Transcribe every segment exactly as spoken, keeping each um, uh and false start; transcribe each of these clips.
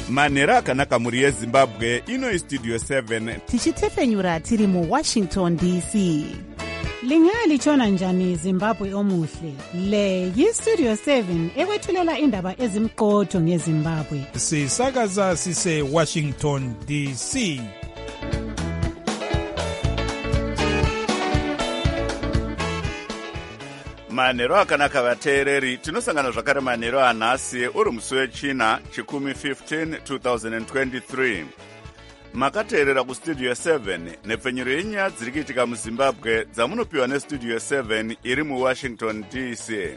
manhero akanaka muri yezimbabwe. Ino istudio seven tichitefenyura tiri mu Washington D C. Lingalitshona njani Zimbabwe omuhle? Le yistudio seven ekwethulela indaba ezimqotho ngeZimbabwe. Sisakaza sise Washington D C. manhero akanaka vateereri. Tinosangana zvakare manhero anhasi uri musi wechina chikumi fifteen twenty twenty-three. Makateerera kustudio seven nepfenyuro yenyaya dziri kuitika muZimbabwe dzamunopiwa nestudio seven iri muWashington D C.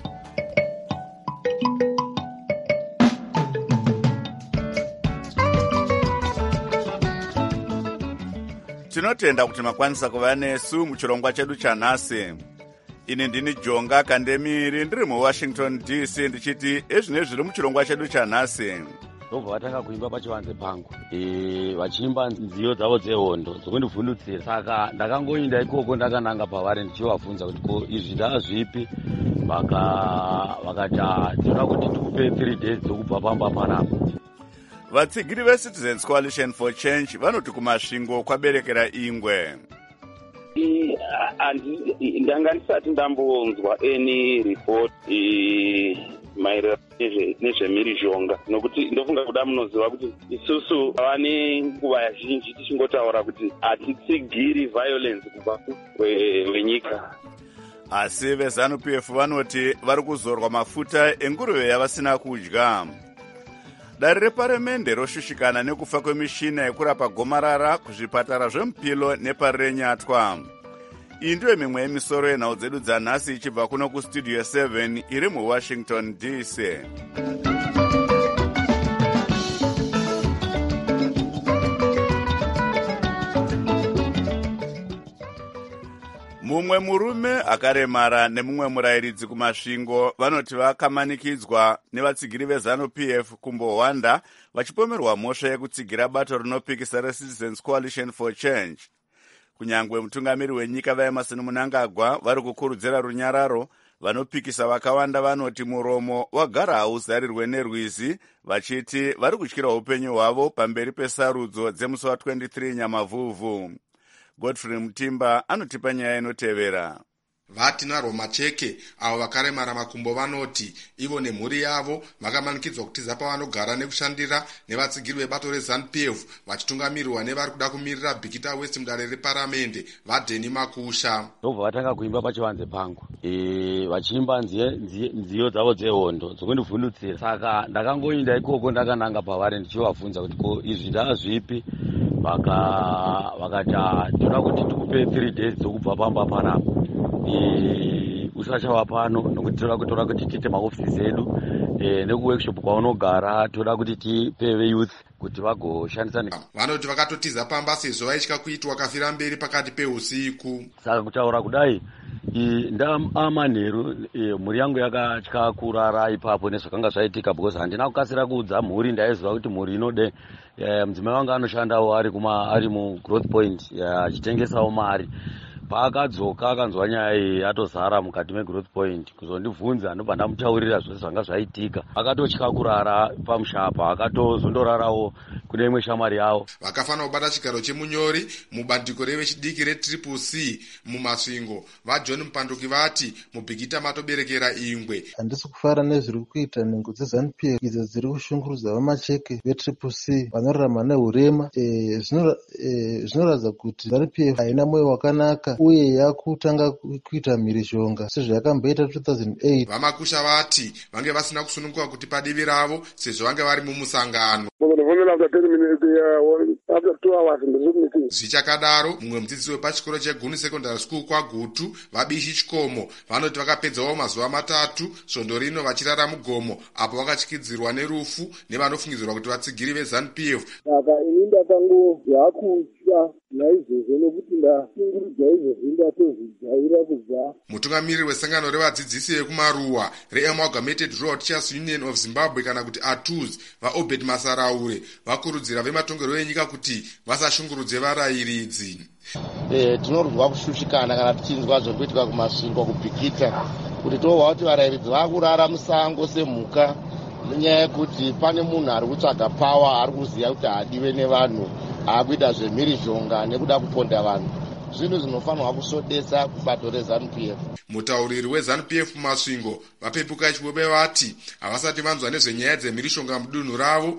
Tinotenda kuti makwanisa kuva nesu muchirongwa chedu chanhasi. Ini ndini Jonga Kandemiri ndiri muWashington D C ndichiti ezvine zviri muchirongwa chedu chanhasi. Ndobva vatanga kuimba pachivanze pangu e, vachiimba nziyo dzavo dzehondo dzokundivhundutsira. Saka ndakangoinda ikoko ndakananga pavari ndichivabvunza kuti ko izvi ndaa zvipi. Vakati tinoda kuti tikupe three days dzokubva pamba panapa. Vatsigiri veCitizens Coalition for Change vanoti kumasvingo kwaberekera ingwe. Ndanga ndisati ndambonzwa any report maererano nezvemhirizhonga, nokuti ndofunga kuda munoziva kuti isusu vava nenguva zhinji tichingotaura kuti hatitsigiri violence kubva kwenyika. Asi veZANU-P F vanoti vari kuzorwa mafuta enguruve yavasina kudya. Dare reparemende roshushikana nekufa kwemishina yekurapa gomarara kuzvipatara zveMupilo nepaRenyatwa. Iyi ndiyo mimwe yemisoro yenhau dzedu dzanhasi ichibva kuno kustudio seven iri muWashington D C. Mumwe murume akaremara nemumwe murayiridzi kumasvingo vanoti vakamanikidzwa nevatsigiri veZANU-P F kumbohwanda vachipomerwa mhosva yekutsigira bato rinopikisa reCitizens Coalition for Change. Kunyangwe mutungamiri wenyika vaEmmerson Mnangagwa vari kukurudzira runyararo, vanopikisa vakawanda vanoti muromo wagara hauzarirwe nerwizi, vachiti vari kutyira upenyu hwavo pamberi pesarudzo dzemusi wa twenty-three Nyamavhuvhu. Godfrey Mutimba anotipa nyaya inotevera. Vati naRoma Cheke avo vakaremara makumbo vanoti ivo nemhuri yavo vakamanikidzwa kutiza pavanogara nekushandira nevatsigiri vebato reZANU-P F vachitungamirirwa nevari kuda kumirira Bhikita West mudare reparamende vaDheni Makusha. Ndobva vatanga kuimba pachivanze pangu e, vachiimba nziyo dzavo dzehondo dzokundivhundutsira. Saka ndakangoinda ikoko ndakananga pavari ndichivabvunza kuti ko izvi ndaa zvipi. Vakati tinoda kuti tikupe three days dzokubva pamba panapa. E, usachava pano nokuti toda kutora kuti tiite maofisi edu e, nekuworkshop kwaunogara toda kuti tipe veyouth kuti vagoshandisa. Vanoti vakatotiza pamba sezvo vaitya kuitwa kafira mberi pakati peusiku. Saka kutaura kudai ndamanheru e, mhuri yangu yakatya kurara ipapo nezvakanga zvaitika because handina kukasira kuudza mhuri. Ndaiziva kuti mhuri inode e, mudzimai wanga anoshandawo ari kuma ari muGrowth Point achitengesawo mari. Paakadzoka akanzwa nyaya iyi atozara mukati meGrowth Point kuzondibvunza, ndobva ndamutaurira zvose zvanga zvaitika. Akatotya kurara pamushapa, akatozondorarawo kune imwe shamwari yavo. Vakafanira kubata chigaro chemunyori mubandiko revechidiki reTriple C mumasvingo vaJohn Mupanduki vati muBhikita matoberekera ingwe. Handisi kufara nezviri kuita nhengo dzeZANU-P F idzo dziri kushungurudza vamacheke veTriple C vanorarama nehurema. Zvinoratidza kuti ZANU-P F haina mwoyo wakanaka uye yakutanga kuita mhirizhonga sezvayakamboita two thousand eight. Vamakusha vati vange vasina kusununguka kuti padivi ravo sezvo vange vari mumusangano. Zvichakadaro mumwe mudzidzisi wepachikoro cheGuni Secondary School kwaGutu vabishi Chikomo vanoti vakapedzawo mazuva matatu svondo rino vachirara mugomo apo vakatyidzirwa nerufu nevanofungidzirwa kuti vatsigiri veZANU-P F. Saka ini ndakangobva kutya naizvozvo nokuti ndashungurudza izvozvi ndatozvijaira kubva. Mutungamiriri wesangano revadzidzisi vekumaruwa reAmalgamated Rural Teachers Union of Zimbabwe kana kuti A T U Z vaObed Masaraure vakurudzira vematongerwo enyika kuti vasashungurudze varayiridzi. Eh, tinorwa kushushikana kana tichinzwa zvokuitika kumasvingo kuBhikita kuti tohwa kuti varayiridzi vakurara musango semhuka nenyaya yekuti pane munhu ari kutsvaga pawa, ari kuziva kuti haadiwe nevanhu, aakuita zvemhirizhonga nekuda kuponda vanhu. Zvinhu zvinofanirwa kusodesa kubato reZANU-P F. Mutauriri weZANU-P F Masvingo vapepuka chivobe vati havasati vanzwa nezvenyaya dzemhirishonga mudunhu ravo.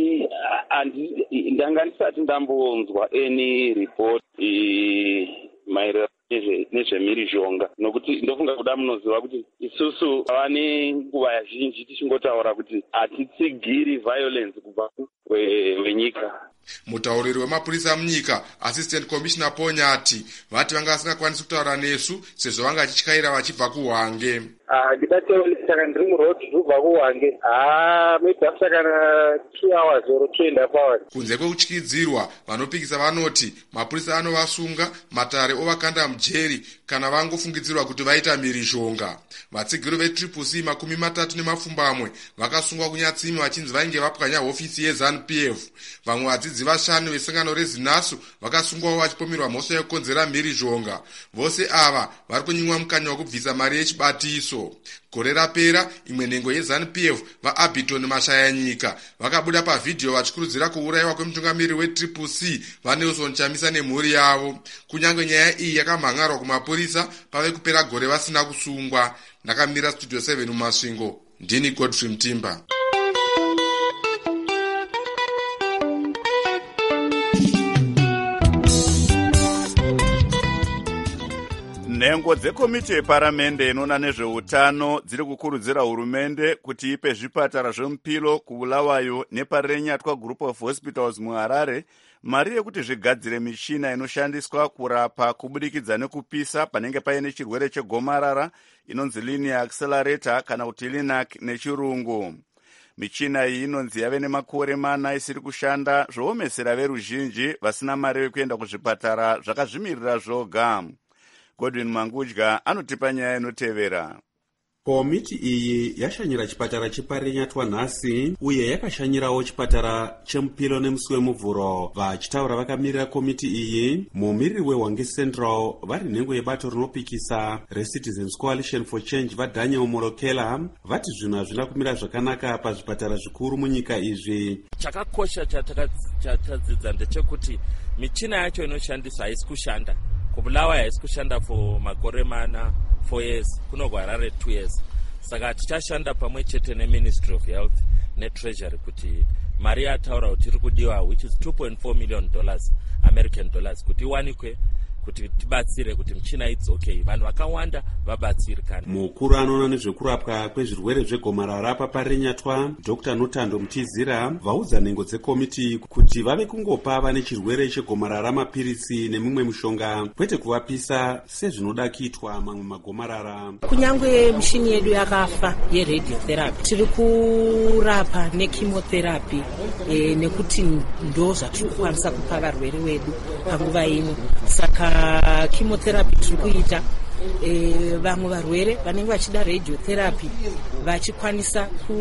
Ndanga ndisati ndambonzwa any report maererano nezvemhirizhonga, nokuti ndofunga kuda munoziva kuti isusu ava nenguva yazhinji tichingotaura kuti hatitsigiri violence kubva wenyika. Mutauriri wemapurisa munyika Assistant Commissioner Ponyati vati vanga vasingakwanisi kutaura nesu sezvo vanga vachityaira vachibva kuHwange. ndida saka ndiri murodhi kubva kuHwange mebasa kana two hours or two and a half hours. Kunze kwekutyidzirwa, vanopikisa vanoti mapurisa anovasunga matare ovakanda mujeri kana vangofungidzirwa kuti vaita mhirizhonga. Vatsigiri vetriple C makumi matatu nemapfumbamwe vakasungwa kunyatsimi vachinzi vainge vapwanya hofisi yeZANU-P F. Vamwe vadzidzi vashanu vesangano reZINASU vakasungwawo vachipomerwa mhosva yekukonzera mhirizhonga. Vose ava vari kunyimwa mukanya wekubvisa mari yechibatiso. Gore rapera imwe nhengo yeZANU-P F vaAbiton Mashayanyika vakabuda pavhidhiyo vachikurudzira kuurayiwa kwemutungamiri wetriple C vaNelson Chamisa nemhuri yavo. Kunyange nyaya iyi yakamhangarwa kumapurisa pave kupera gore vasina kusungwa. Ndakamira Studio seven muMasvingo, ndini Godfrey Mtimba. Nhengo dzekomiti yeparamende inoona nezveutano dziri kukurudzira hurumende kuti ipe zvipatara zvemupilo kuBulawayo nepaRenyatwa Group of Hospitals muHarare mari yekuti zvigadzire michina inoshandiswa kurapa kubudikidza nekupisa panenge paine chirwere chegomarara inonzi linear accelerator kana kuti LINAC nechirungu. Michina iyi inonzi yave nemakore mana isiri kushanda zvoomesera veruzhinji vasina mari yekuenda kuzvipatara zvakazvimirira zvoga. Godwin Mangudya anotipa nyaya inotevera. Komiti iyi yashanyira chipatara chepaRenyatwa nhasi uye yakashanyirawo chipatara chemupilo nemusi wemuvhuro. Vachitaura vakamirira komiti iyi, mumiriri weHwange Central vari nhengo yebato rinopikisa reCitizens Coalition for Change vaDaniel Morokela vati zvinhu hazvina kumira zvakanaka pazvipatara zvikuru munyika izvi. Chakakosha chatadzidza ndechekuti michina yacho inoshandiswa haisi kushanda. kuBulawayo haisi kushanda for makore mana four years, kuno kuHarare two years. Saka tichashanda pamwe chete neMinistry of Health neTreasury kuti mari yataura kuti iri kudiwa, which is two point four million dollars American dollars, kuti iwanikwe kuti tibatsire kuti michina idzoke vanhu vakawanda vabatsirikane. Mukuru anoona nezvekurapwa kwezvirwere zvegomarara paPaRenyatwa Doctor Notando Mutizira vaudza nhengo dzekomiti kuti vave kungopa vane chirwere chegomarara mapirisi nemimwe mishonga kwete kuvapisa sezvinoda kuitwa mamwe magomarara. Kunyangwe mishini yedu yakafa yeradiotherapy tiri kurapa nechemotherapy e, nekuti ndo zvatiri kukwanisa kupa varwere vedu panguva ino. Saka chemotherapy tiri kuita e, vamwe varwere vanenge vachida radiotherapy vachikwanisa ku,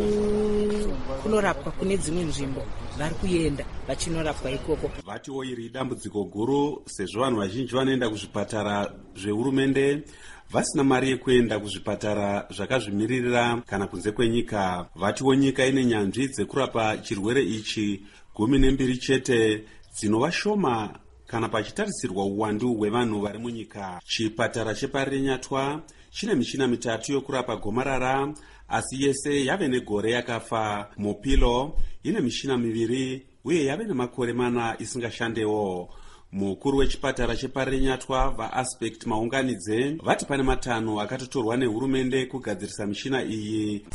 kunorapwa kune dzimwe nzvimbo vari kuenda vachinorapwa ikoko. Vatiwo iri dambudziko guru sezvo vanhu vazhinji vanoenda kuzvipatara zvehurumende vasina mari yekuenda kuzvipatara zvakazvimiririra kana kunze kwenyika. Vatiwo nyika ine nyanzvi dzekurapa chirwere ichi gumi nembiri chete dzinova shoma kana pachitarisirwa uwandu hwevanhu vari munyika. Chipatara chepaRenyatwa chine michina mitatu yokurapa gomarara, asi yese yave negore yakafa. Mupilo ine michina miviri uye yave nemakore mana isingashandewo. Mukuru wechipatara chepaRenyatwa vaAspect Maunganidze vati pane matanho akatotorwa nehurumende kugadzirisa michina iyi.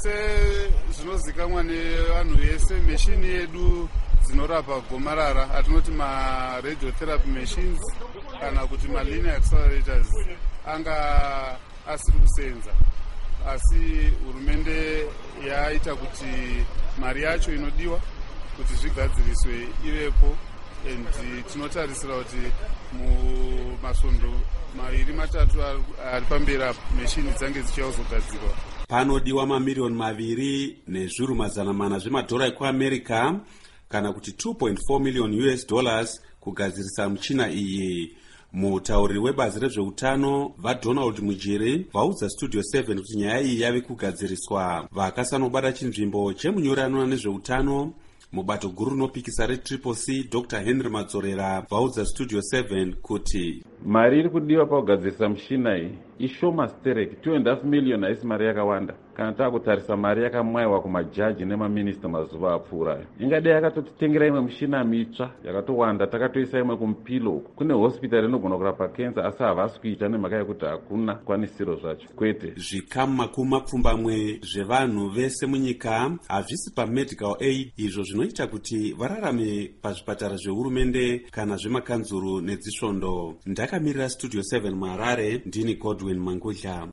Sezvinozikamwa nevanhu vese, mishini yedu dzinorapa gomarara atinoti maradiotherapy machines kana kuti malinear accelerators anga asiri kusenza, asi hurumende yaita kuti mari yacho inodiwa kuti zvigadziriswe ivepo, and tinotarisira kuti mumasvondo mairi matatu ari pamberi meshini dzange dzichazogadzirwa. Panodiwa mamiliyoni maviri nezviru mazana mana zvemadhora ekuAmerica kana kuti two point four million U S dollars kugadzirisa michina iyi. Mutauriri webazi rezveutano vaDonald Mujiri vaudza Studio seven kuti nyaya iyi yave kugadziriswa. Vakasanobata chinzvimbo chemunyorano nezveutano mubato guru rinopikisa retriple C Doctor Henry Madzorera vaudza Studio seven kuti mari iri kudiwa pakugadzirisa mushina iyi ishoma stereki two and a half million haisi mari yakawanda kana taakutarisa mari yakamwaiwa kumajaji nemaminista mazuva apfuurayo. Ingadai yakatotitengera imwe mushina mitsva yakatowanda takatoisa imwe kumupilo uku. Kune hospitari inogona kurapa kenza asi havasi kuita nemhaka yekuti hakuna kwanisiro zvacho kwete. Zvikamu makumi mapfumbamwe zvevanhu vese munyika hazvisi pamedical aid, izvo zvinoita kuti vararame pazvipatara zvehurumende kana zvemakanzuru nedzisvondo. Ndakamirira Studio seven muHarare, ndini Godwin Mangudla.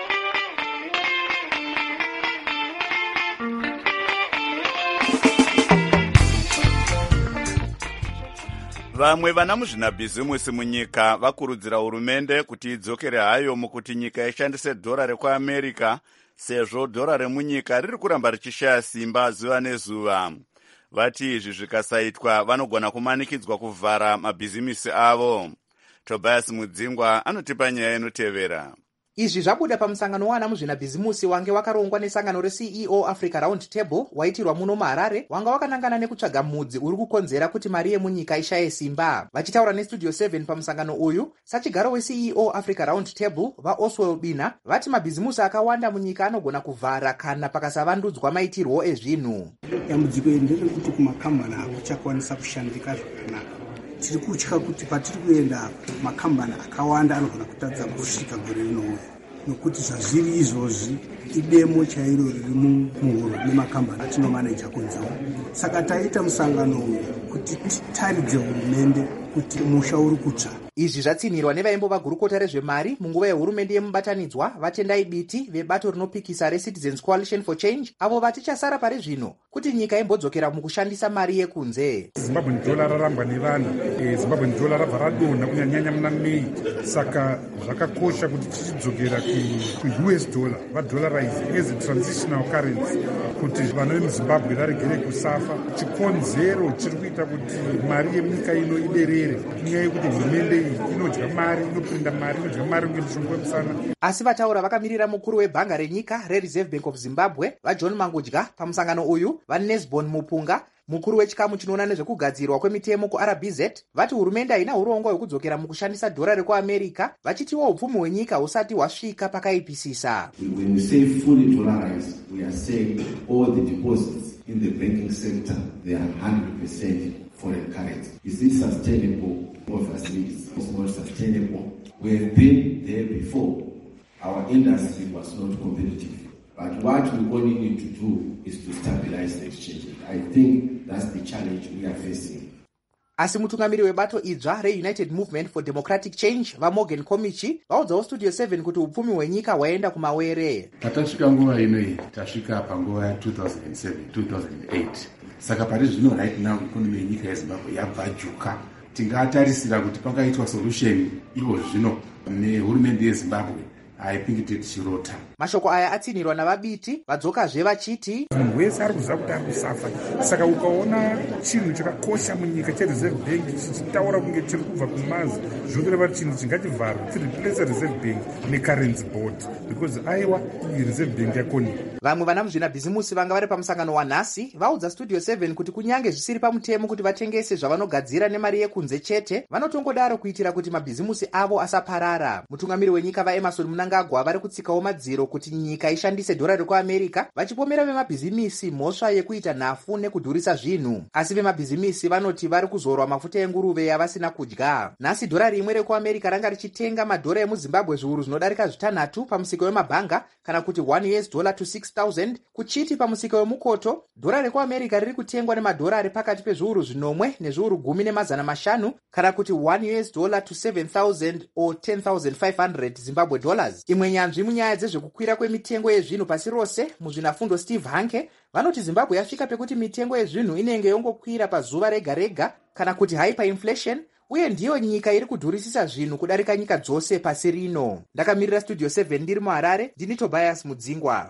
Vamwe vana muzvinabhizimusi munyika vakurudzira hurumende kuti idzokere hayo mukuti nyika ishandise dhora rekuAmerica sezvo dhora remunyika riri kuramba richishaya simba zuva nezuva. Vati izvi zvikasaitwa vanogona kumanikidzwa kuvhara mabhizimisi avo. Tobias Mudzingwa anotipa nyaya inotevera. Izvi zvabuda pamusangano wana muzvinabhizimusi wange wakarongwa nesangano reC E O Africa Round Table waitirwa muno muHarare, wanga wakanangana nekutsvaga mudzi uri kukonzera kuti mari yemunyika ishaye simba. Vachitaura neStudio seven pamusangano uyu, sachigaro weC E O Africa Round Table vaOswell Bina vati mabhizimusi akawanda munyika anogona kuvhara kana pakasavandudzwa maitirwo ezvinhu. Dambudziko nderekuti kumakambani hakuchakwanisa kushandika zvakanaka. Tiri kutya kuti patiri kuenda makambani akawanda anogona kutadza kusvika gore rinouya, nokuti zvazviri izvozvi idemo chairo riri muhuro nemakambani atinomaneja kunzewo. Saka taita musangano uyu kuti titaridze hurumende kuti musha uri kutsva. Izvi zvatsinirwa nevaimbo gurukota rezvemari munguva yehurumende yemubatanidzwa vaTendai Biti vebato rinopikisa reCitizens Coalition for Change, avo vatichasara pari zvino kuti nyika imbodzokera mukushandisa mari yekunze. Zimbabwe dola rarambwa nevanhu, Zimbabwe dola rabva radonha kunyanyanya muna Mei, saka zvakakosha kuti tichidzokera ku U S dollar vadollarize as a transitional currency kuti vana vemuZimbabwe varegere kusafa. Chikonzero chiri kuita kuti mari yemunyika ino iderere nyaya yekuti hurumende inodya mari, inopinda mari, inodya mari ngemushongo wemusana. Asi vataura vakamirira mukuru webhanga renyika reReserve Bank of Zimbabwe vaJohn Mangudya pamusangano uyu vaNesbon Mupunga, mukuru wechikamu chinoona nezvekugadzirwa kwemitemo kuR B Z, vati hurumende haina urongwa hwekudzokera mukushandisa dhora rekuAmerica, vachitiwo upfumi hwenyika husati hwasvika pakaipisisa. When we say fully dollarized, we are saying all the deposits in the banking sector, they are one hundred percent foreign currency. Is it sustainable? Obviously, it's not sustainable. We have been there before. Our industry was not competitive. But what we only need to do is to stabilize the exchange. I think that's the challenge we are facing. Asi mutungamiri webato idzva reUnited Movement for Democratic Change vaMorgan Komichi vaudzawo Studio seven kuti upfumi hwenyika hwaenda kumawere. Patasvika nguva inoyi tasvika panguva ya two thousand seven two thousand eight. Saka pari zvino right now ikonomi yenyika yeZimbabwe yabvajuka. Tingatarisira kuti pangaitwa solution ivo zvino nehurumende yeZimbabwe. I think it's chirota. Mashoko aya atsinirwa navabiti vadzokazve vachiti munhu wese ari kuziva kuti ari kusafa. Saka ukaona chinhu chakakosha munyika cheReserve Bank chichitaura kunge chiri kubva kumazi, zvokureva kuti chinhu chingachivharwa tireplace Reserve Bank necurrency board because aiwa Reserve Bank yakoni. Vamwe vana muzvinabhizimusi vanga vari pamusangano wanhasi vaudza Studio seven kuti kunyange zvisiri pamutemo kuti vatengese zvavanogadzira nemari yekunze chete, vanotongodaro kuitira kuti mabhizimusi avo asaparara. Mutungamiri wenyika vaEmerson Mnangagwa vari kutsikawo madziro kuti nyika ishandise dhora rekuAmerica, vachipomera vemabhizimisi mhosva yekuita nhafu nekudhurisa zvinhu. Asi vemabhizimisi vanoti vari kuzorwa mafuta enguruve yavasina kudya. Nhasi dhora rimwe rekuAmerica ranga richitenga madhora emuZimbabwe zviuru zvinodarika zvitanhatu pamusika wemabhanga kana kuti one U S dollar to six thousand, kuchiti pamusika wemukoto dhora rekuAmerica riri kutengwa nemadhorari pakati pezviuru zvinomwe nezviuru gumi nemazana mashanu kana kuti one U S dollar to seven thousand or ten thousand five hundred Zimbabwe dollars. Imwe nyanzvi munyaya dzezvekukwira kwemitengo yezvinhu pasi rose muzvinafundo Steve Hanke vanoti Zimbabwe yasvika pekuti mitengo yezvinhu inenge yongokwira pazuva rega rega kana kuti hyperinflation, uye ndiyo nyika iri kudhurisisa zvinhu kudarika nyika dzose pasi rino. Ndakamirira Studio seven ndiri muHarare, ndini Tobias Mudzingwa.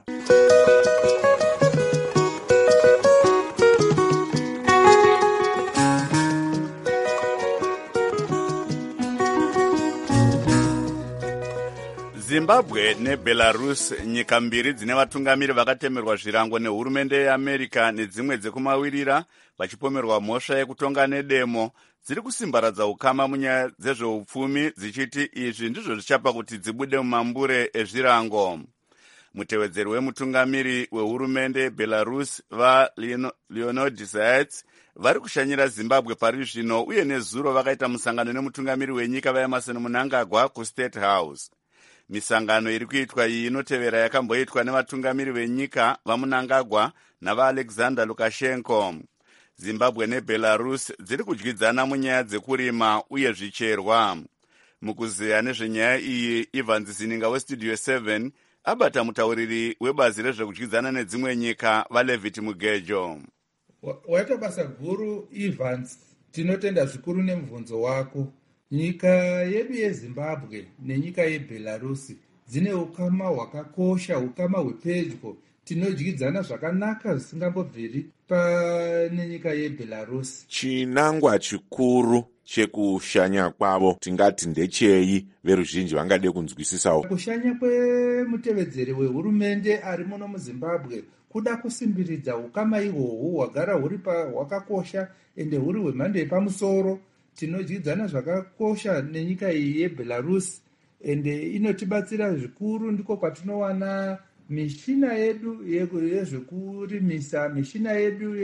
Zimbabwe neBelarus, nyika mbiri dzine vatungamiri vakatemerwa zvirango nehurumende yeAmerica nedzimwe dzekumawirira vachipomerwa mhosva yekutonga nedemo, dziri kusimbaradza ukama munyaya dzezveupfumi, dzichiti izvi ndizvo zvichapa kuti dzibude mumambure ezvirango. Mutevedzeri wemutungamiri wehurumende yeBelarus vaLeonid Zayats vari kushanyira Zimbabwe pari zvino, uye nezuro vakaita musangano nemutungamiri wenyika vaEmerson Mnangagwa kuState House. Misangano iri kuitwa iyi inotevera yakamboitwa nevatungamiri venyika vaMnangagwa navaAlexander Lukashenko. Zimbabwe neBelarus dziri kudyidzana munyaya dzekurima uye zvicherwa. Mukuziya nezvenyaya iyi, Evans Zininga weStudio seven abata mutauriri webazi rezvekudyidzana nedzimwe nyika vaLevit Mugejo. Waita basa guru Evans, tinotenda zvikuru nemubvunzo wako. Nyika yedu yeZimbabwe nenyika yeBelarus dzine ukama hwakakosha, ukama hwepedyo. Tinodyidzana zvakanaka zvisingambobviri pane nyika yeBelarus. Chinangwa chikuru chekushanya kwavo tingati ndechei, veruzhinji vangade kunzwisisawo? Kushanya kwemutevedzeri wehurumende ari muno muZimbabwe kuda kusimbiridza ukama ihwohwo hwagara huri hwakakosha ende huri hwemhando yepamusoro. Tinodyidzana zvakakosha nenyika iyi yeBelarus ende inotibatsira zvikuru. Ndiko kwatinowana mishina yedu yezvekurimisa, mishina yedu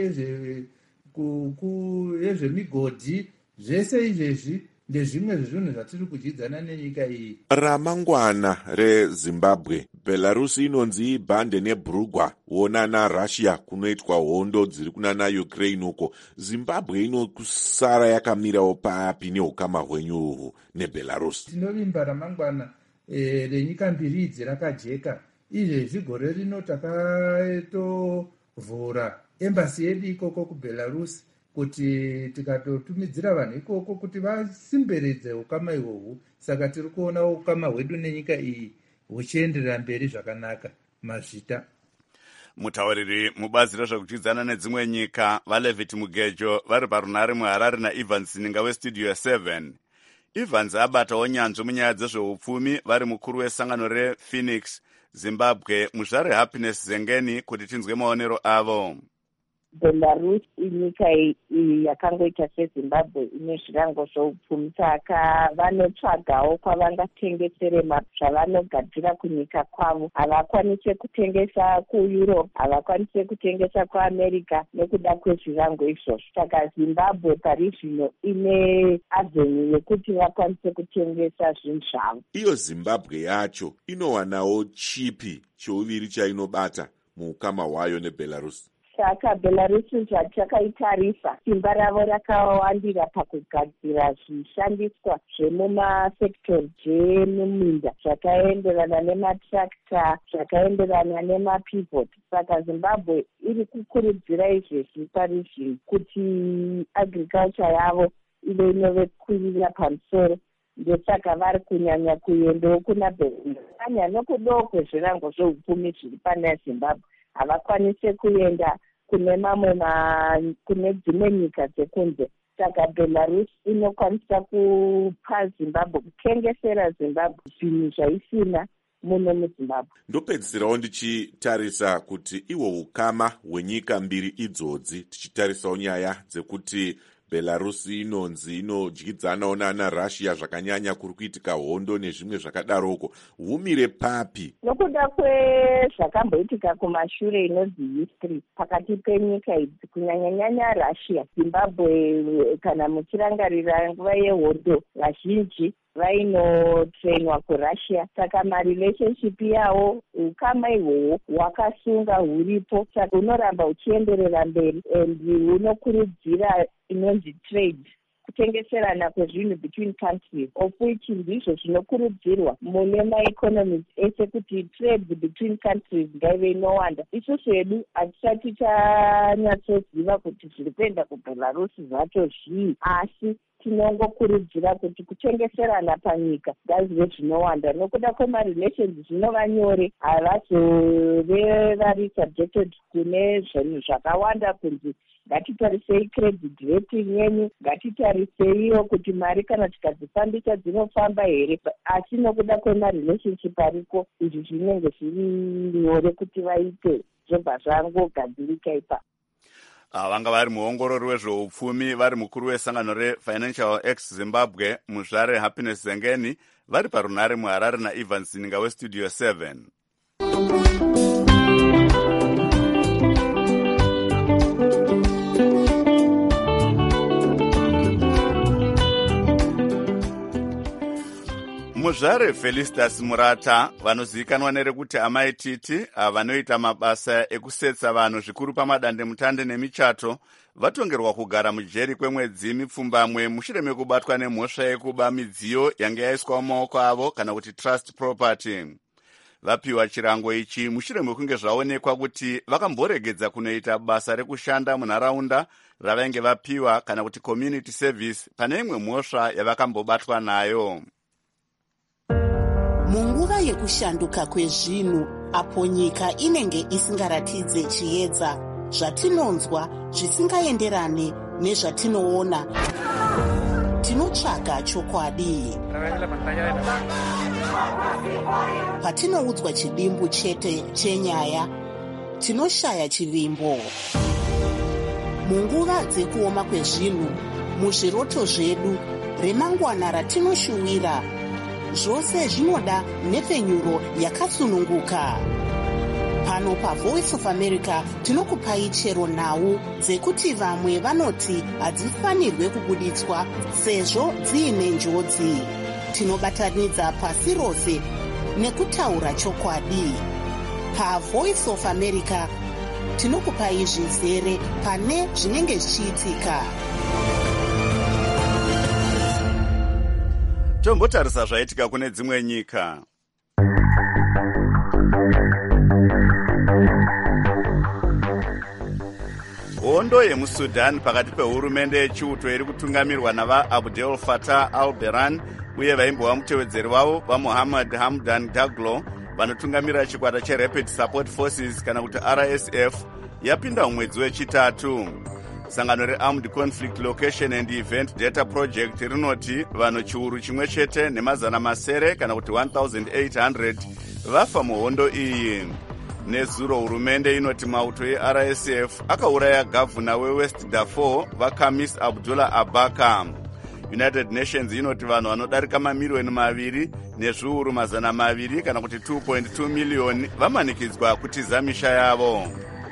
yezvemigodhi. Zvese izvezvi ndezvimwe zvezvinhu zvatiri kudyidzana nenyika iyi. Ramangwana reZimbabwe, Belarus inonzi bhande neBrugwa wona naRussia kunoitwa hondo dziri kuna naUkraine uko. Zimbabwe inokusara yakamirawo papi neukama hwenyu uhwu neBelarus? Tinovimba ramangwana e, renyika mbiri idzi rakajeka. Izvezvi gore rino takatovhura embasi yedu ikoko kuBelarus kuti tikatotumidzira vanhu ikoko kuti vasimberedze ukama ihwohwo. Saka tiri kuona ukama hwedu nenyika iyi huchienderera mberi zvakanaka mazvita. Mutauriri mubazi rezvekudyidzana nedzimwe nyika vaLevit Mugejo vari parunare muHarare naEvans Zininga weStudio seven. Evans abatawo nyanzvi munyaya dzezveupfumi vari mukuru wesangano rePhoenix Zimbabwe, muzvare Happiness Zengeni, kuti tinzwe maonero avo. Belarus inyika yakangoita seZimbabwe ine zvirango zvoupfumi, saka vanotsvagawo kwavangatengesere zvavanogadzira kunyika kwavo. Havakwanise kutengesa kuEurope, havakwanise kutengesa kuAmerica nekuda kwezvirango izvozvo. Saka Zimbabwe pari zvino ine avenue yekuti vakwanise kutengesa zvinhu zvavo. Iyo Zimbabwe yacho inowanawo chipi chouviri chainobata muukama hwayo neBelarus? Saka Belarus zvachakaitarisa, simba ravo rakawandira pakugadzira zvishandiswa zvemumasektori zvemuminda zvakaenderana nematrakta, zvakaenderana nemapivot. Saka Zimbabwe iri kukurudzira izvezvi pari zvino kuti agriculture yavo ive inove kwirira pamusoro. Ndosaka vari kunyanya kuendawo kuna Belarus. Kanya nokudawo kwezvirango zveupfumi zviri pana Zimbabwe, havakwanise kuenda kune mamwe kune dzimwe nyika dzekunze. Saka Belarus inokwanisa kupa Zimbabwe, kutengesera Zimbabwe zvinhu zvaisina muno muZimbabwe. Ndopedzisirawo ndichitarisa kuti iwo ukama hwenyika mbiri idzodzi, tichitarisawo nyaya dzekuti Belarus inonzi inodyidzanawo naRussia zvakanyanya, kuri kuitika hondo nezvimwe zvakadaroko. Humire papi? Nokuda kwezvakamboitika kumashure inonzi history pakati penyika idzi, kunyanyanyanya Russia, Zimbabwe, kana muchirangarira nguva yehondo, vazhinji vainotrainwa kuRussia. Saka marelationship yavo, ukama ihwohwo hwakasunga huripo. Saka unoramba uchienderera mberi and unokurudzira inonzi trade, kutengeserana kwezvinhu between countries, of which ndizvo zvinokurudzirwa mune maeconomies ese kuti trade between countries ngaive inowanda. Isusu hedu hatisati tanyatsoziva kuti zviri kuenda kuBelarus zvacho zvii, asi tinongokurudzira kuti kutengeserana panyika ngazvive zvinowanda. Nokuda kwemarelations zvinova nyore, havazove vari subjected kune zvinhu zvakawanda kunzi ngatitarisei credit rating yenyu, ngatitariseiwo kuti mari kana tikadzifambisa dzinofamba here. Asi nokuda kwemarelationship ariko, izvi zvinenge zviri nyore kuti vaite zvobva zvangogadzirika ipapo. Vanga vari muongorori wezveupfumi vari mukuru wesangano reFinancial X Zimbabwe muzvare Happiness Zengeni vari parunare muHarare naIvan Sininga weStudio seven. Muzvare Felicitas Murata vanozivikanwa nerekuti Amai Titi vanoita mabasa ekusetsa vanhu zvikuru pamadande mutande nemichato vatongerwa kugara mujeri kwemwedzi mipfumbamwe mushure mekubatwa nemhosva yekuba midziyo yange yaiswa mumaoko avo kana kuti trust property. Vapiwa chirango ichi mushure mekunge zvaonekwa kuti vakamboregedza kunoita basa rekushanda munharaunda ravainge vapiwa kana kuti community service pane imwe mhosva yavakambobatwa nayo. Munguva yekushanduka kwezvinhu apo nyika inenge isingaratidze chiedza, zvatinonzwa zvisingaenderane nezvatinoona, tinotsvaga chokwadi. Patinoudzwa chidimbu chete chenyaya, tinoshaya chivimbo. Munguva dzekuoma kwezvinhu, muzviroto zvedu, remangwana ratinoshuwira, zvose zvinoda nhepfenyuro yakasununguka. Pano paVoice of America tinokupai chero nhau dzekuti vamwe vanoti hadzifanirwe kubuditswa sezvo dziine njodzi. Tinobatanidza pasi rose nekutaura chokwadi. PaVoice of America tinokupai zvizere pane zvinenge zvichiitika. Tombotarisa zvaitika kune dzimwe nyika. Hondo yemuSudan pakati pehurumende yechiuto iri kutungamirwa nava Abdel Fattah al-Burhan uye vaimbova mutevedzeri wavo vaMohammed Hamdan Daglo vanotungamira chikwata cheRapid Support Forces kana kuti R S F yapinda mumwedzi wechitatu. Sangano reArmed Conflict Location and Event Data Project rinoti vanhu chiuru chimwe chete nemazana masere kana kuti eighteen hundred vafa muhondo iyi. Nezuro hurumende inoti mauto eR S F akauraya gavhuna weWest Darfur vaKhamis Abdullah Abaka. United Nations inoti vanhu vanodarika mamiliyoni maviri nezviuru mazana maviri kana kuti two point two miliyoni vamanikidzwa kutiza misha yavo.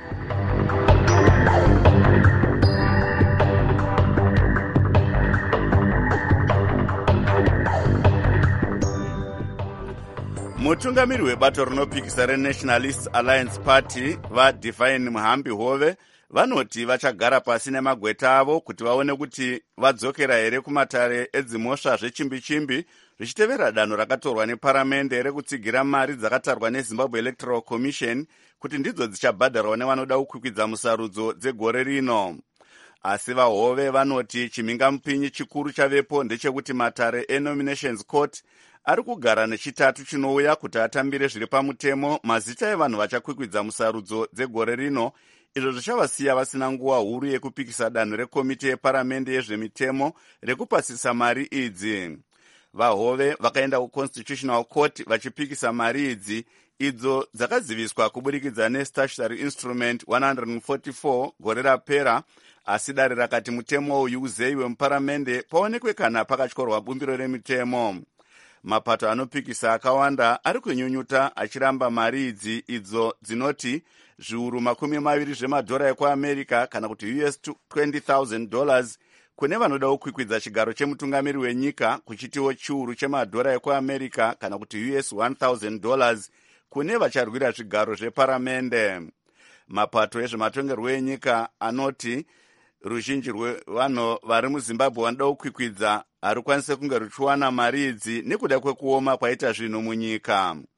Mutungamiri webato rinopikisa reNationalist Alliance Party vaDivine Muhambi Hove vanoti vachagara pasi nemagweta avo kuti vaone kuti vadzokera here kumatare edzimhosva zvechimbi-chimbi zvichitevera danho rakatorwa neparamende rekutsigira mari dzakatarwa neZimbabwe Electoral Commission kuti ndidzo dzichabhadharwa nevanoda kukwikwidza musarudzo dzegore rino. Asi vaHove vanoti chimhingamupinyi chikuru chavepo ndechekuti matare eNominations Court ari kugara nechitatu chinouya kuti atambire zviri pamutemo mazita evanhu vachakwikwidza musarudzo dzegore rino, izvo zvichavasiya vasina nguva huru yekupikisa danho rekomiti yeparamende yezvemitemo rekupasisa mari idzi. VaHove vakaenda kuConstitutional Court vachipikisa mari idzi, idzo dzakaziviswa kuburikidza neStatutory Instrument one forty-four gore rapera, asi dare rakati mutemo uyu uzeyiwe muparamende paonekwe kana pakatyorwa bumbiro remitemo. Mapato anopikisa akawanda ari kunyunyuta achiramba mari idzi, idzo dzinoti zviuru makumi maviri zvemadhora ekuAmerica kana kuti U S twenty thousand dollars kune vanoda kukwikwidza chigaro chemutungamiri wenyika, kuchitiwo chiuru chemadhora ekuAmerica kana kuti U S one thousand dollars kune vacharwira zvigaro zveparamende. Mapato ezvematongerwo enyika anoti ruzhinji rwevanhu vari muZimbabwe vanoda kukwikwidza harukwanise kunge ruchiwana mari idzi nekuda kwekuoma kwaita zvinhu munyika.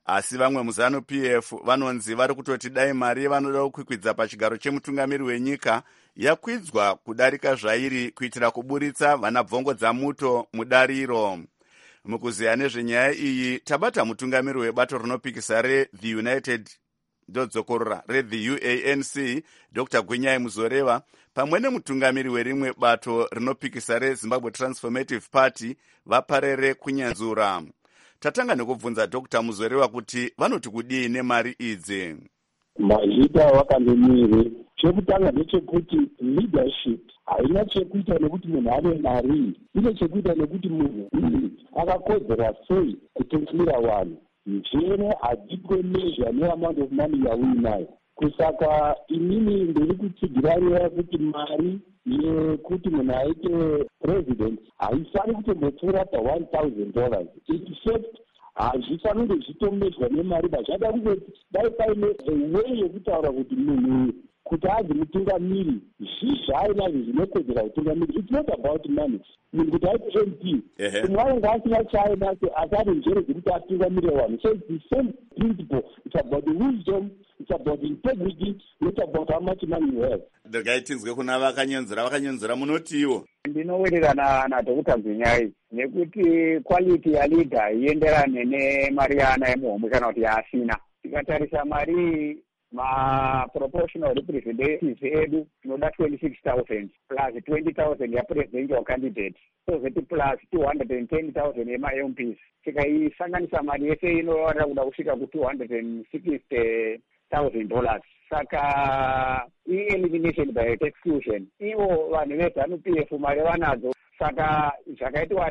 asi vamwe muzanu P F vanonzi vari kutoti dai mari yavanoda kukwikwidza pachigaro chemutungamiri wenyika yakwidzwa kudarika zvairi kuitira kuburitsa vanabvongodzamuto mudariro. Mukuziya nezvenyaya iyi tabata mutungamiri webato rinopikisa reThe United ndodzokorora reThe U A N C Doctor Gwinyai Muzoreva pamwe nemutungamiri werimwe bato rinopikisa reZimbabwe Transformative Party vaparere kunyanzura. Tatanga nekubvunza Doctor Muzoreva kuti vanoti kudii nemari idzi. Mazita wakandemire chekutanga ndechekuti leadership haina chekuita nekuti munhu ane mari, ine chekuita nekuti munhu akakodzera sei kutungamira vanhu. Njere hadzitwe measure neamount of money yauinayo. Kusaka inini ndiri kutsigirarira kuti mari yekuti munhu aite president haifani kutombopfuura pa one thousand dollars. Except hazvifanire zvitomedzwa nemari bachada kungoti dai paine way yekutaura kuti munhu kuti azi mutungamiri zvizvainazvo zvinokodzera utungamiri. It's not about money. Munhu kuti aite M P umwe anenge asina chaainacho asi ane njere dzekuti atungamire vanhu. So it's the same principle. It's about the wisdom, it's about the integrity, not about how much money you have. Ndakaitinzwe kuna vakanyenzera vakanyenzera munotiwo. Ndinowirirana naDokta Gwinyai nekuti quality yaleader ienderane nemari yaana yemuhomwe kana kuti yaasina. Tikatarisa mari ma-proportional representatives edu tinoda twenty-six thousand plus twenty thousand yapresidential candidate, so zeti plus two hundred ten thousand yema-M Ps. Tikaisanganisa mari yese inoda kuda kusvika ku two hundred sixty thousand dollars. Saka i-elimination by exclusion ivo vanhu veZanu P F mari vanadzo. Saka zvakaitwa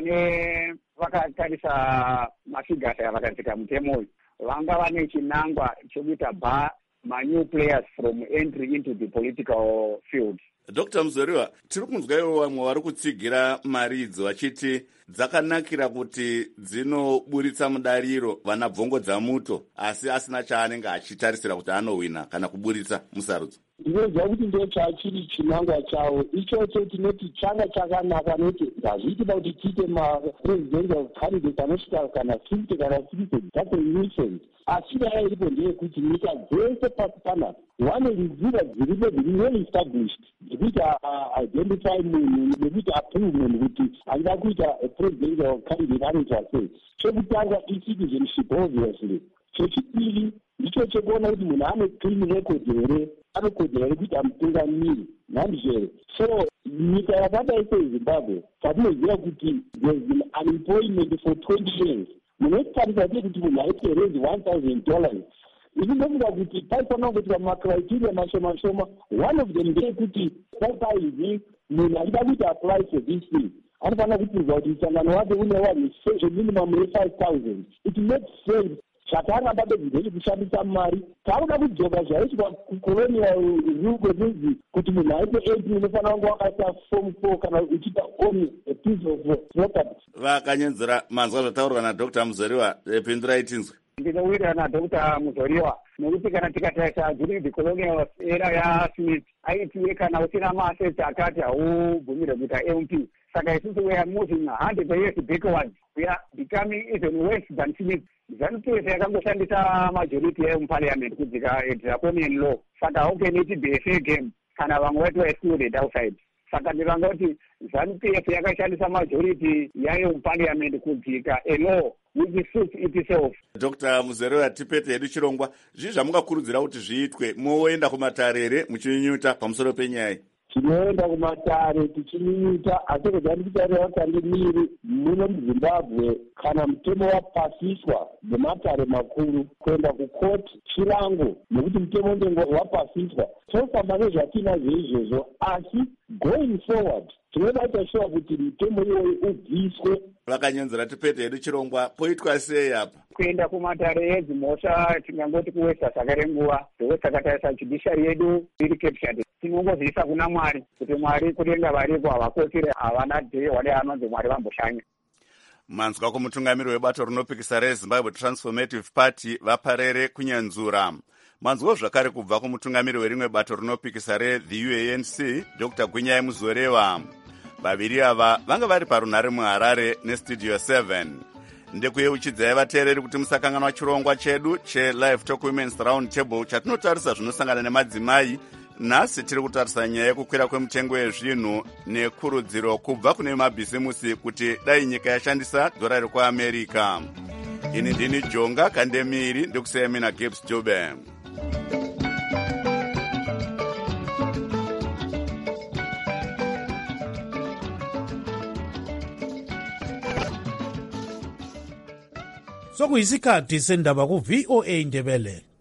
nevakatarisa mafigasi avakatika mutemo uyu vanga vane chinangwa chokuita ba ma-new players from entry into the political field. Doctor Muzoreva, tiri kunzwa ivo vamwe vari kutsigira mari idzo vachiti dzakanakira kuti dzinoburitsa mudariro vanabvongodzamuto asi asina chaanenge achitarisira kuti anowina kana kuburitsa musarudzo. Ndinoziva kuti ndo chachiri chinangwa chavo ichocho tinoti changa chakanaka nekuti ngazviiti kuti tiite ma-presidential candidate anosvika kana fifty kana sixty that's a nuisance. Asi daya iripo ndeyekuti nyika dzese pasi panapa vane nzira dziripo dziri well established dzekuti identify munhu nekuti approve munhu kuti angada kuita presidential candidate anoita sei. Chekutanga i-citizenship obviously. Chechipiri icho chekuona kuti munhu ane clean record here, anokodzera here kuita mutungamiri nhandizvere. So nyika yakadai seZimbabwe patinoziva kuti there's been unemployment for twenty years. Munotarisa sei kuti munhu aite raise one thousand dollars. Ini ndofunga kuti paifanira kuti pamacriteria mashoma shoma one of them ndeyekuti paipaizi munhu achida kuti apply for this thing anofanira kupinzwa kuti msangano wake une wanhu a minimum ye-five thousand. It makes sense. Zvakanga badedzidzechi kushandisa mari takuda kudzoka zvaitwa kucolonial rule kwezinzi kuti munhu aite eight unofanira kunge wakaita form four kana uchiita own a piece of property. Vakanyenzera manzwa zvataurwa naDoctor Muzoreva, pindurai tinzwe. Ndinowirirana naDoctor Muzoreva nekuti kana tikatarisa during the colonial era yaSmith aitiwe kana usina ma-assets akati haubvumire kuita M P. Saka isusu we are moving one hundred years backwards. We are becoming even worse than Smith. ZANU P F yakangoshandisa majority yemuparliament kudzika draconian law. Saka how can it be a fair game kana vamwe vati were excluded outside? Saka ndivanga kuti ZANU P F yakashandisa majority yayo muparliament kudzika a law which suits itself. Doctor Muzoreva, tipete hedu chirongwa zvii zvamungakurudzira kuti zviitwe moenda kumatarere muchinyunyuta pamusoro penyaya. Tinoenda kumatare tichinyunyuta asi kuzani kutarira kandimiri muno muZimbabwe kana mutemo wapasiswa nematare makuru kuenda kukoti chirango nekuti mutemo ndengo wapasiswa tofamba nezvatinazvo izvozvo asi going forward tinoda kuita sure kuti mutemo iwoyo ubviswe. Vakanyenzera tipete hedu chirongwa poitwa sei apa? Kuenda kumatare edzimhosva tingangoti kuwesta sakare nguva ndokusakatarisa judiciary yedu iri captured. Tinongozivisa kuna Mwari kuti Mwari kudenga variko havakotire havana dhee wade anonzi Mwari vamboshanya. Manzwa kumutungamiri webato rinopikisa reZimbabwe Transformative Party vaparere kunyanzura. Manzwa zvakare kubva kumutungamiri werimwe bato rinopikisa reThe U A N C Doctor Gwinyai Muzoreva. Vaviri ava vanga vari parunhare muHarare neStudio seven. ndekuyeuchidzai vateereri kuti musakanganwa chirongwa chedu chelive talk women's round table chatinotarisa zvinosangana nemadzimai. Nhasi tiri kutarisa nyaya yekukwira kwemitengo yezvinhu nekurudziro kubva kune mabhizimusi kuti dai nyika yashandisa dhorari kuamerica. Ini ndini Jonga Kandemiri ndikusiyamina Gibbs Jobe. Sokuyisikhathi sendaba ku V O A Ndebele.